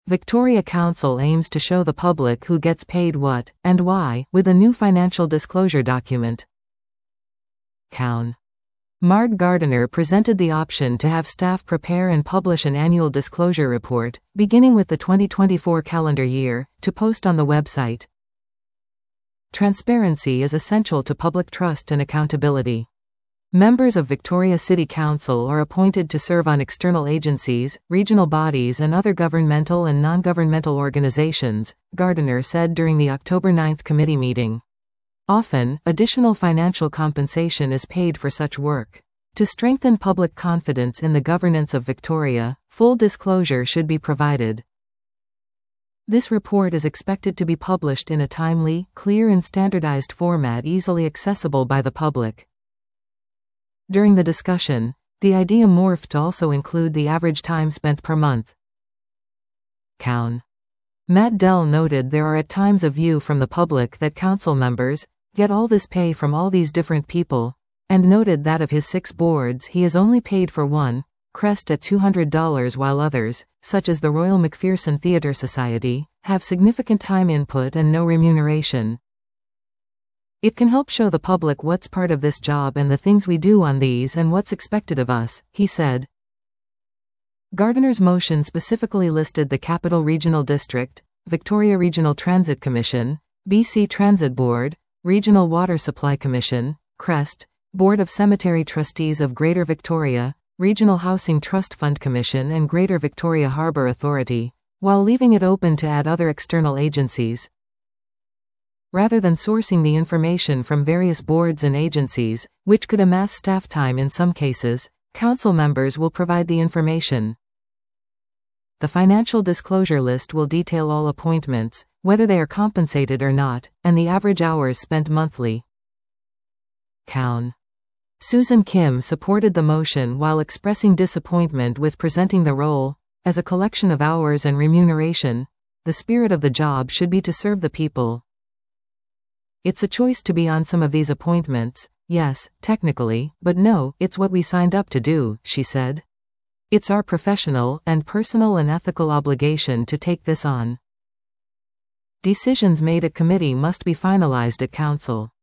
Victoria Council aims to show the public who gets paid what, and why, with a new financial disclosure document. Cown. Marg Gardiner presented the option to have staff prepare and publish an annual disclosure report, beginning with the 2024 calendar year, to post on the website. Transparency is essential to public trust and accountability. Members of Victoria City Council are appointed to serve on external agencies, regional bodies and other governmental and non-governmental organizations, Gardiner said during the October 9 committee meeting. Often, additional financial compensation is paid for such work. To strengthen public confidence in the governance of Victoria, full disclosure should be provided. This report is expected to be published in a timely, clear and standardized format easily accessible by the public. During the discussion, the idea morphed to also include the average time spent per month. Cown. Matt Dell noted there are at times a view from the public that council members get all this pay from all these different people, and noted that of his 6 boards he is only paid for one crest at $200 while others, such as the Royal Macpherson Theatre Society, have significant time input and no remuneration. It can help show the public what's part of this job and the things we do on these and what's expected of us, he said. Gardiner's motion specifically listed the Capital Regional District, Victoria Regional Transit Commission, BC Transit Board, Regional Water Supply Commission, CREST, Board of Cemetery Trustees of Greater Victoria, Regional Housing Trust Fund Commission and Greater Victoria Harbour Authority, while leaving it open to add other external agencies. Rather than sourcing the information from various boards and agencies, which could amass staff time in some cases, council members will provide the information. The financial disclosure list will detail all appointments, whether they are compensated or not, and the average hours spent monthly. Cown. Susan Kim supported the motion while expressing disappointment with presenting the role as a collection of hours and remuneration. The spirit of the job should be to serve the people. It's a choice to be on some of these appointments, yes, technically, but no, it's what we signed up to do, she said. It's our professional and personal and ethical obligation to take this on. Decisions made at committee must be finalized at council.